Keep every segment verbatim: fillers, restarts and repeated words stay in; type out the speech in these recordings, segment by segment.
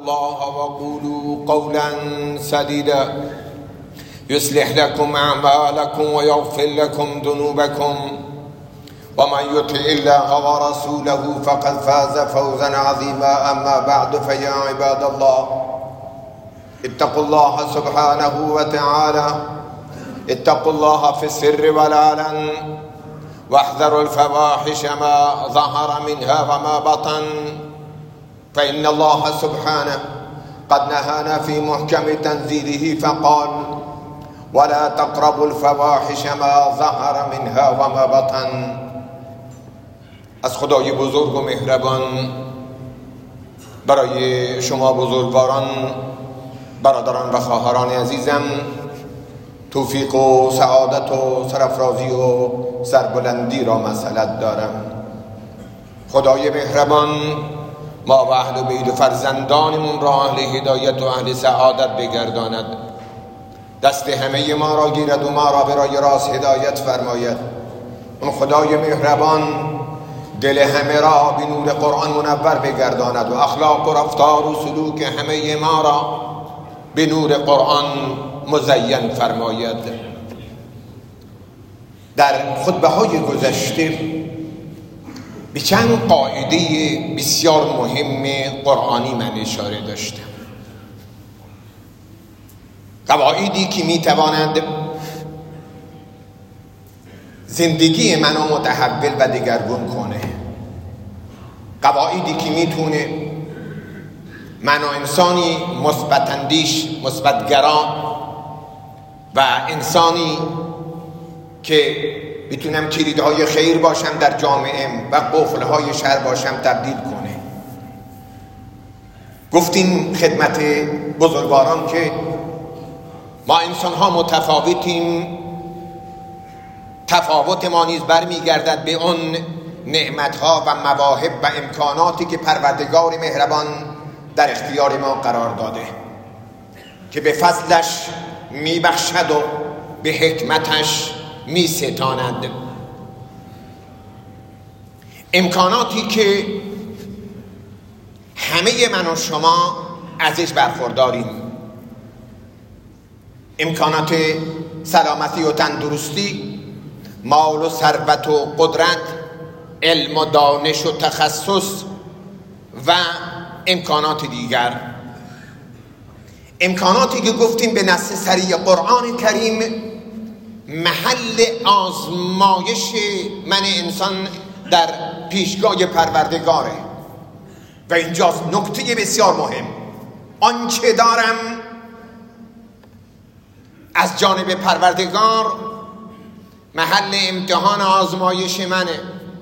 الله وقولوا قولا سديدا يصلح لكم أعمالكم ويغفر لكم ذنوبكم ومن يطع الله ورسوله فقد فاز فوزا عظيما. أما بعد فيا عباد الله اتقوا الله سبحانه وتعالى اتقوا الله في السر والعلن واحذروا الفواحش ما ظهر منها وما بطن، فإن الله سبحانه قد نهانا في محكم تنزيله فقال: ولا تقربوا الفواحش ما ظهر منها وما بطن. از خدای بزرگ و مهربان برای شما بزرگواران، برادران و خواهران عزیزم توفیق و سعادت و سرافرازی و سربلندی را مسئلت دارم. خدای مهربان ما و اهل بیت و فرزندانمون را اهل هدایت و اهل سعادت بگرداند، دست همه ما را گیرد و ما را به راه راست هدایت فرماید. اون خدای مهربان دل همه را به نور قرآن منور بگرداند و اخلاق و رفتار و سلوک همه ما را به نور قرآن مزین فرماید. در خطبه های گذشته به چند قاعده بسیار مهم قرآنی من اشاره داشتم، قواعدی که می توانند زندگی منو متحول و دگرگون کنه، قواعدی که میتونه منو انسانی مثبت اندیش، مثبت‌گرا و انسانی که بتونم کلیدهای خیر باشم در جامعه و قفلهای شر باشم تبدیل کنه. گفتیم خدمت بزرگواران که ما انسان ها متفاوتیم، تفاوت ما نیز برمیگردد به اون نعمت ها و مواهب و امکاناتی که پروردگار مهربان در اختیار ما قرار داده که به فضلش میبخشد و به حکمتش میستاند. امکاناتی که همه من و شما ازش برخورداریم، امکانات سلامتی و تندرستی، مال و ثروت و قدرت، علم و دانش و تخصص و امکانات دیگر، امکاناتی که گفتیم به نص صریح قرآن کریم محل آزمایش من انسان در پیشگاه پروردگاره. و اینجاست نکته بسیار مهم، آنچه دارم از جانب پروردگار محل امتحان آزمایش منه.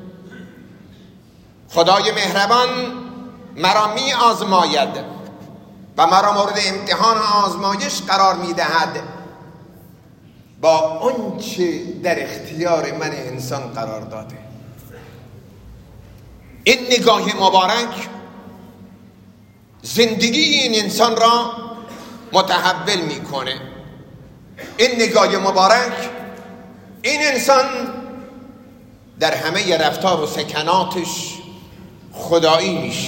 خدای مهربان مرا می آزماید و مرا مورد امتحان آزمایش قرار می دهد با آنچه در اختیار من انسان قرار داده. این نگاه مبارک زندگی این انسان را متحول می کنه. این نگاه مبارک این انسان در همه رفتار و سکناتش خدایی میشه.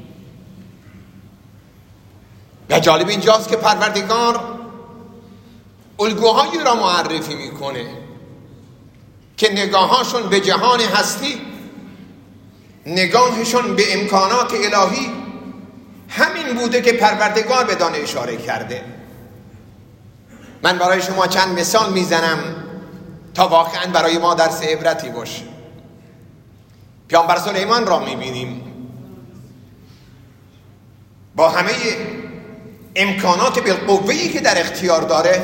و جالب اینجاست که پروردگار الگوهایی را معرفی میکنه که نگاهاشون به جهان هستی، نگاهشون به امکانات الهی همین بوده که پروردگار به دانه اشاره کرده. من برای شما چند مثال میزنم تا واقعا برای ما درس عبرتی باشه. پیامبر سلیمان را میبینیم با همه امکانات بالقوه‌ای که در اختیار داره،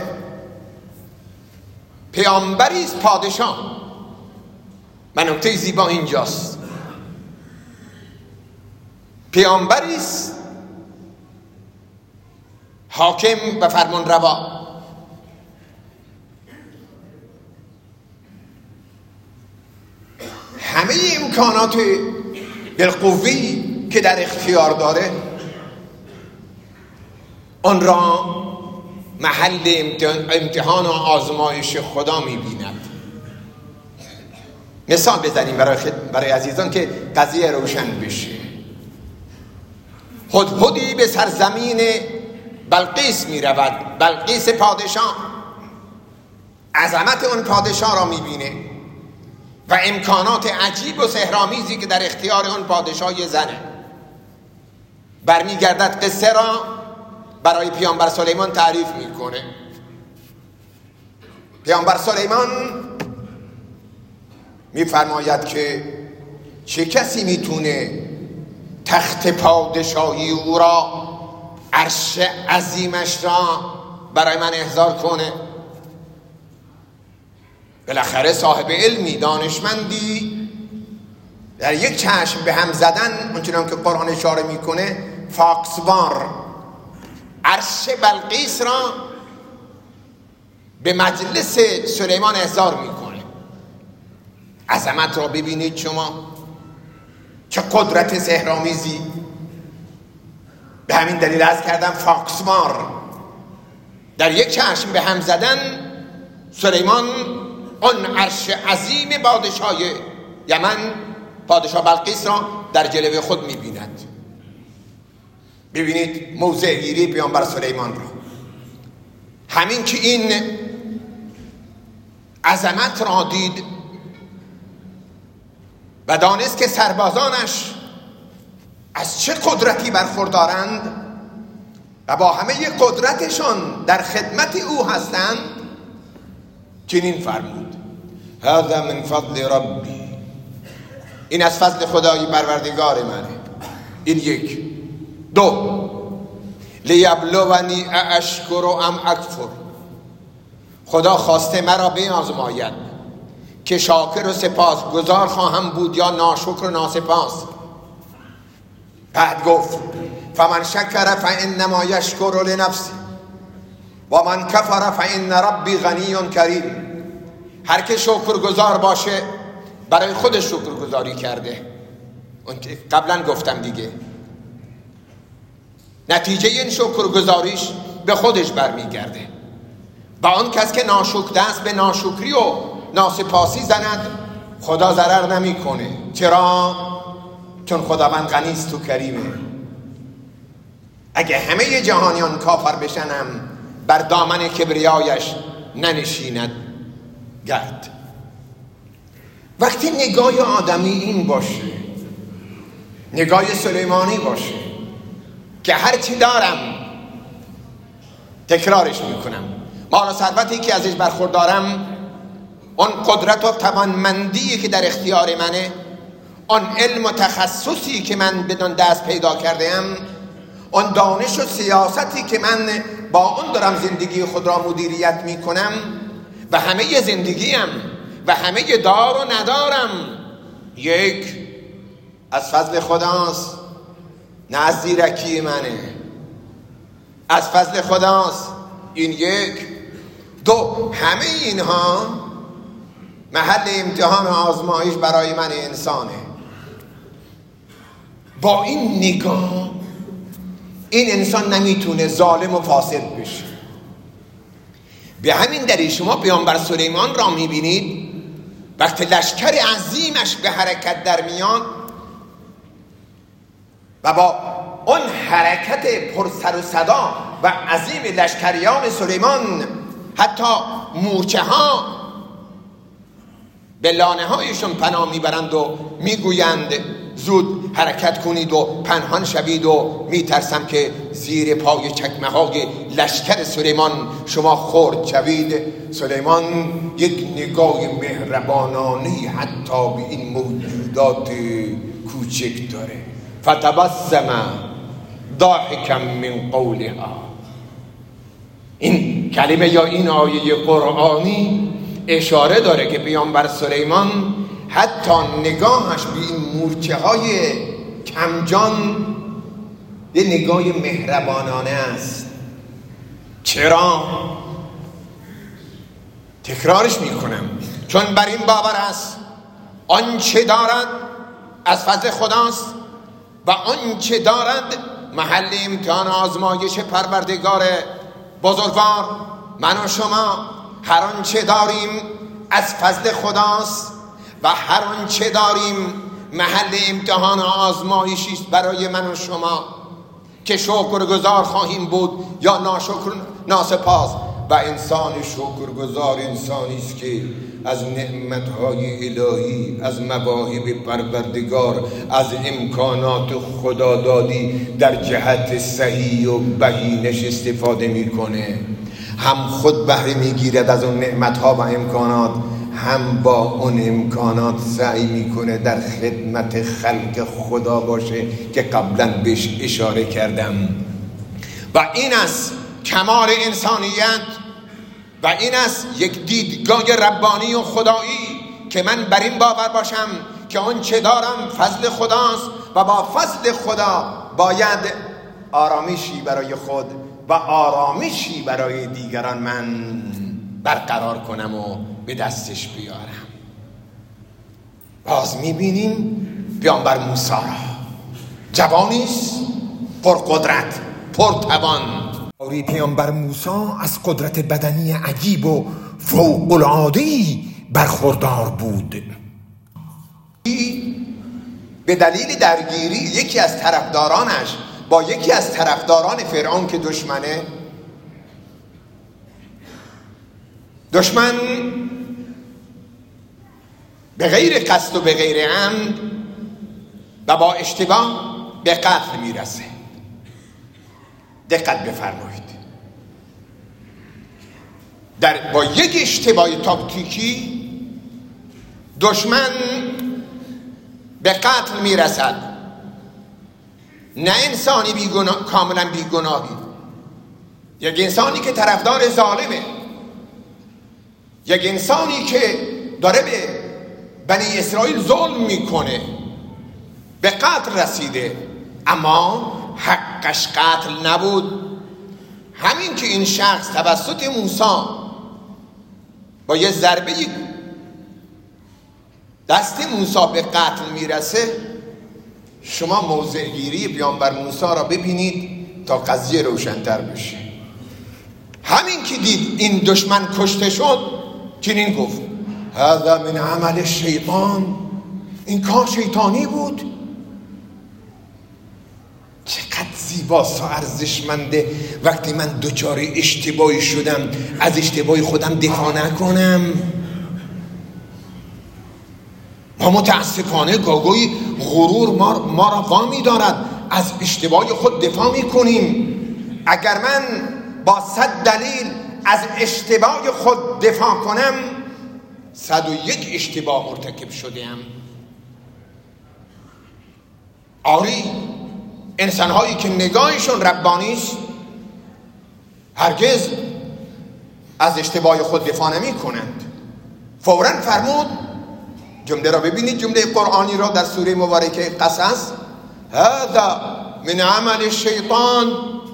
پیامبری است پادشاه. و نکته زیبا اینجاست، پیامبری است حاکم و فرمانروا، همه امکانات بالقوه‌ای که در اختیار داره آن را محل امتحان و آزمایش خدا می‌بیند. مثال بزنیم برای, برای عزیزان که قضیه روشن بشه. هدهدی به سرزمین بلقیس می رود. بلقیس پادشاه عظمت اون پادشاه را می بینه و امکانات عجیب و سحرآمیزی که در اختیار اون پادشاه زنه. برمیگردد قصه را برای پیامبر سلیمان تعریف میکنه. پیامبر سلیمان میفرماید که چه کسی میتونه تخت پادشاهی او را، عرش عظیمش را برای من احضار کنه؟ بالاخره صاحب علمی، دانشمندی در یک چشم به هم زدن، اونچنان که قرآن اشاره میکنه، فاکسوار عرش بلقیس را به مجلس سلیمان احضار میکنه. عظمت را ببینید شما، چه قدرت سحرآمیزی. به همین دلیل عرض کردم فاکسوار، در یک چشم به هم زدن سلیمان اون عرش عظیم پادشاه یمن، پادشاه بلقیس را در جلوه خود می‌بیند. ببینید موضع گیری پیامبر سلیمان را. همین که این عظمت را دید و دانست که سربازانش از چه قدرتی برخوردارند و با همه قدرتشان در خدمت او هستند، چنین فرمود: هذا من فضل ربی، این از فضل خدای پروردگار منه. این یک. دو، لیبلونی ااشکر ام اکفر، خدا خواسته مرا بیازماید که شاکر و سپاس گزار خواهم بود یا ناشکر و ناسپاس. بعد گفت: فمن شکر فانما یشکر لنفسه و من کفر فان ربی غنی کریم. هر که شکر گزار باشه برای خودش شکر گزاری کرده. اون قبلا گفتم دیگه، نتیجه این شکر گزاریش به خودش برمیگرده. با آن کس که ناشکر است به ناشکری و ناسپاسی زند، خدا ضرر نمیکنه. چرا؟ چون خداوند غنی است و کریمه. اگه همه جهانیان کافر بشنم، بر دامن کبریایش ننشیند گرد. وقتی نگاه آدمی این باشه، نگاه سلیمانی باشه که هرچی دارم تکرارش میکنم، مال و ثروتی که ازش برخوردارم، اون قدرت و توانمندی که در اختیار منه، اون علم و تخصصی که من بدون دست پیدا کردم، اون دانش و سیاستی که من با اون دارم زندگی خود را مدیریت میکنم و همه زندگیم و همه دار و ندارم، یک، از فضل خداست، نه از زیرکی منه، از فضل خداست. این یک. دو، همه اینها محل امتحان و آزمایش برای من انسانه. با این نگاه این انسان نمیتونه ظالم و فاسد بشه. به همین دلیل شما پیامبر سلیمان را میبینید وقتی لشکر عظیمش به حرکت در میان و با اون حرکت پر سر و صدا و عظیم لشکریان سلیمان، حتی مورچه ها به لانه هایشون پناه میبرند و میگویند زود حرکت کنید و پنهان شوید و میترسم که زیر پای چکمه های لشکر سلیمان شما خورد شوید. سلیمان یک نگاه مهربانانه حتی به این موجودات کوچک داره. فتبسم ضاحکا من قولها. این کلمه یا این آیه قرآنی اشاره داره که پیامبر سلیمان حتی نگاهش به این مورچه های کمجان یه نگاه مهربانانه است. چرا؟ تکرارش میکنم، چون بر این باور است آنچه دارد از فضل خداست و آنچه دارد محل امتحان آزمایش پروردگار بزرگوار. من و شما هر آنچه داریم از فضل خداست و هر آنچه داریم محل امتحان و آزمایشی است برای من و شما. که شکرگزار خواهیم بود یا ناشکر ناسپاس. و انسان شکرگزار انسانی است که از نعمتهای الهی، از مواهب پروردگار، از امکانات خدادادی در جهت صحیح و بهینش استفاده میکنه. هم خود بهره میگیرد از اون نعمتها و امکانات، هم با اون امکانات سعی میکنه در خدمت خلق خدا باشه که قبلا بهش اشاره کردم. و این است کمال انسانیت و این است یک دیدگاه ربانی و خدایی که من بر این باور باشم که اون چه دارم فضل خداست و با فضل خدا باید آرامشی برای خود و آرامشی برای دیگران من برقرار کنم و به دستش بیارم. باز میبینیم پیامبر موسی را، جوانیست، پرقدرت، پرتوان. آری پیامبر موسی از قدرت بدنی عجیب و فوق‌العاده‌ای برخوردار بود. به دلیل درگیری یکی از طرفدارانش با یکی از طرفداران فرعون که دشمنه، دشمن به غیر قصد و به غیر عمد و با اشتباه به قتل میرسه. دقت بفرمایید، در با یک اشتباه تاکتیکی دشمن به قتل میرسد. نه انسانی بیگناه، کاملا بیگناهی، یک انسانی که طرفدار ظالمه، یک انسانی که داره به بنی اسرائیل ظلم میکنه، به قتل رسیده، اما حقش قتل نبود. همین که این شخص توسط موسی با یه ضربه دست موسی به قتل میرسه، شما موضع گیری پیامبر موسی را ببینید تا قضیه روشن‌تر بشه. همین که دید این دشمن کشته شد، چنین گفت هذا من عمل شیطان، این کار شیطانی بود. چقدر زیباست و ارزشمنده وقتی من دچار اشتباهی شدم از اشتباه خودم دفاع نکنم. ما متاسفانه گاگوی غرور ما, ما را وامی دارد از اشتباه خود دفاع میکنیم. اگر من با صد دلیل از اشتباه خود دفاع کنم، صد و یک اشتباه مرتکب شدم. آری انسان هایی که نگاهشون ربانی است هرگز از اشتباه خود دفاع نمی کنند. فوراً فرمود، جمله را ببینید، جمله قرآنی را در سوره مبارکه قصص، هذا من عمل شیطان،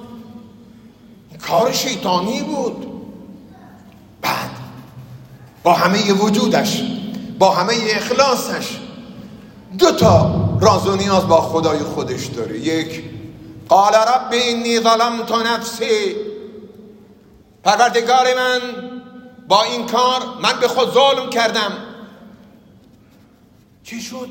کار شیطانی بود. بعد با همه وجودش، با همه اخلاصش، دو تا راز و نیاز با خدای خودش داره. یک، قال رب انی ظلمت نفسی، پروردگار من با این کار من به خود ظلم کردم. چی شد؟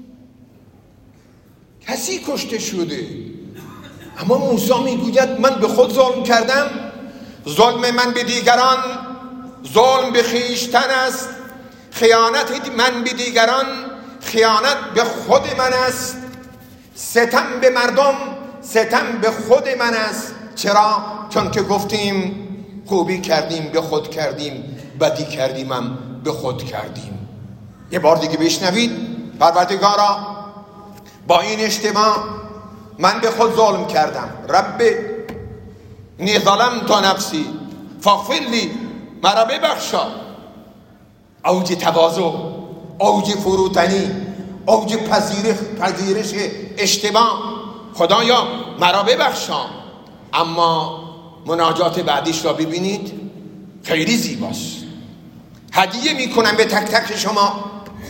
کسی کشته شده، اما موسی میگوید من به خود ظلم کردم. ظلم من به دیگران ظلم به خویشتن است، خیانت من به دیگران خیانت به خود من است، ستم به مردم ستم به خود من است. چرا؟ چون که گفتیم خوبی کردیم به خود کردیم، بدی کردیم هم به خود کردیم. یه بار دیگه بشنوید، پروردگارا با این اشتباه من به خود ظلم کردم. رب انی ظلمت نفسی فاغفر لی، مرا ببخشا. اوج تواضع، اوج فروتنی، اوج پذیرش پذیرش اشتباه. خدایا مرا ببخشا. اما مناجات بعدیش را ببینید، خیلی زیباست. هدیه میکنم به تک تک شما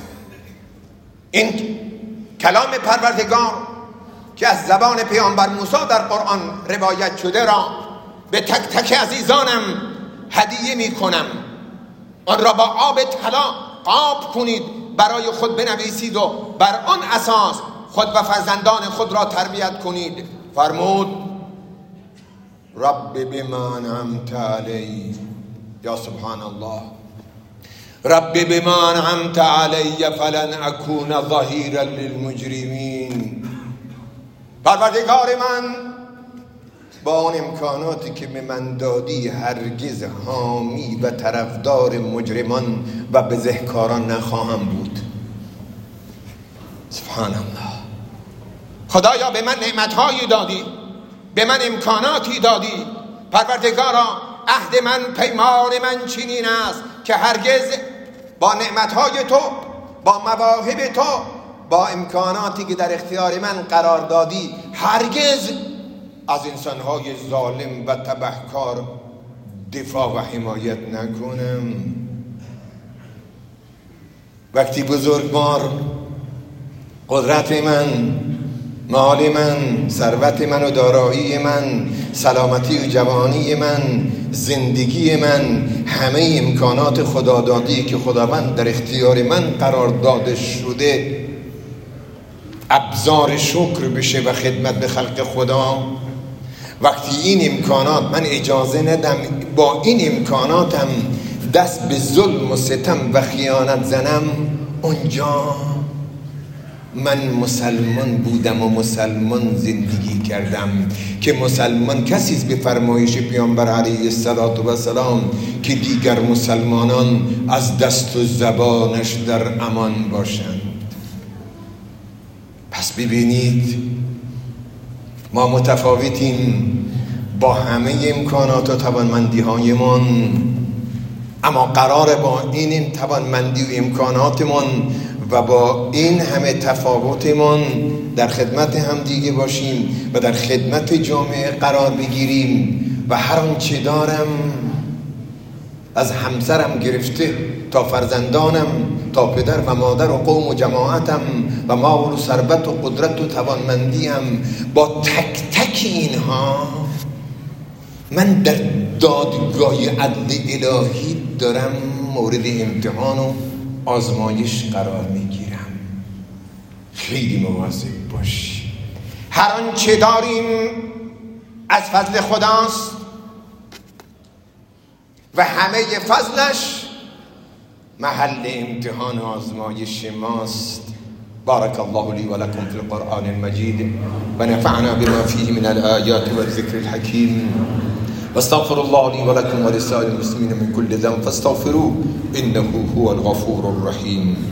این کلام پروردگار که از زبان پیامبر موسی در قرآن روایت شده را به تک تک عزیزانم هدیه میکنم. آن را با آب طلا آب کنید، برای خود بنویسید و بر آن اساس خود و فرزندان خود را تربیت کنید. فرمود رب بما انعمت علی، یا سبحان الله، رب بما انعمت علی فلن اکون ظهیرا للمجرمین. پروردگار من، با اون امکاناتی که به من دادی هرگز حامی و طرفدار مجرمان و بزهکاران نخواهم بود. سبحان الله. خدایا به من نعمتهایی دادی، به من امکاناتی دادی. پروردگارا عهد من، پیمان من چنین است که هرگز با نعمتهای تو، با مواهب تو، با امکاناتی که در اختیار من قرار دادی، هرگز از انسانهای ظالم و تبهکار دفاع و حمایت نکنم. وقتی بزرگوار قدرت من، مال من، ثروت من و دارایی من، سلامتی و جوانی من، زندگی من، همه امکانات خدادادی که خداوند در اختیار من قرار داده شده ابزار شکر بشه و خدمت به خلق خدا، وقتی این امکانات من اجازه ندم با این امکاناتم دست به ظلم و ستم و خیانت زنم، اونجا من مسلمان بودم و مسلمان زندگی کردم. که مسلمان کسی است به فرمایش پیامبر علیه السلام که دیگر مسلمانان از دست و زبانش در امان باشند. پس ببینید ما متفاوتیم با همه امکانات و توانمندی هایمان، اما قراره با این توانمندی و امکاناتمون و با این همه تفاوتمون در خدمت هم دیگه باشیم و در خدمت جامعه قرار بگیریم و هر آنچه دارم، از همسرم گرفته تا فرزندانم تا پدر و مادر و قوم و جماعتم و مال و ثروت و قدرت و توانمندیم، با تک تک اینها من در دادگاه عدل الهی دارم مورد امتحان و آزمایش قرار میگیرم. خیلی مواظب باش. هر آنچه داریم از فضل خداست و همه فضلش محل امتحان و آزمایش ماست. بارك الله لي ولكم في القرآن المجيد ونفعنا بما فيه من الآيات والذكر الحكيم، واستغفر الله لي ولكم ولسائر المسلمين من كل ذنب فاستغفروه إنه هو الغفور الرحيم.